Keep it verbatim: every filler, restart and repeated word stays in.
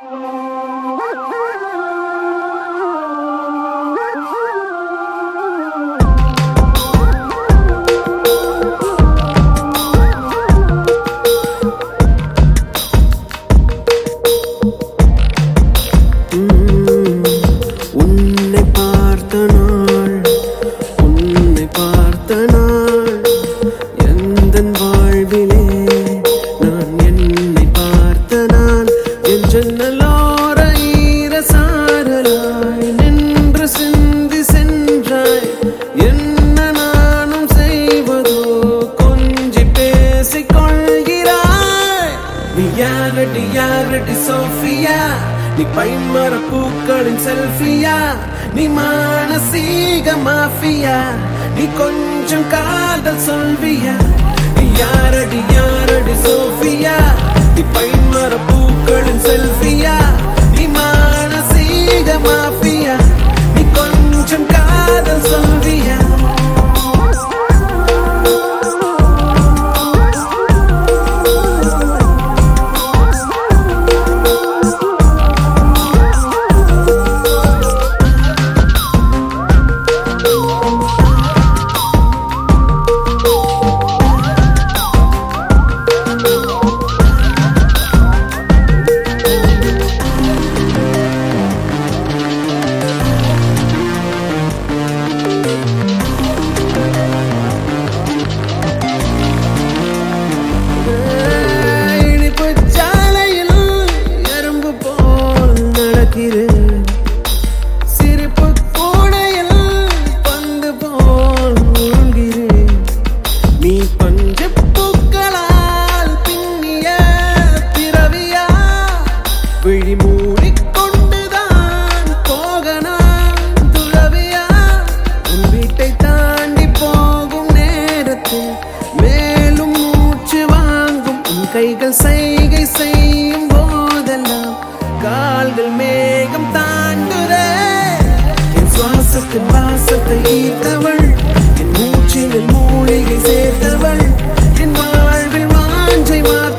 Sophia, ni paimara பூக்களின் செல்ஃபியா, நீ மானசீக மாஃபியா, நீ கொஞ்சம் காதல் சொல்வியா, நீ யாரடி யாரடி சோஃபியா, நீ paimara பூக்களின் செல்ஃபியா, நீ மானசீக மாஃபியா, நீ கொஞ்சம் காதல் சொல்வியா. கைகள் சைகை செய்யும் போதெல்லாம் கால்கள் மேகம் தாண்டுதே. என் சுவாசத்தின் வாசத்தை ஈர்த்தவள், என் மூச்சில் மூலிகை சேர்த்தவள், என் வாழ்வில் வாஞ்சை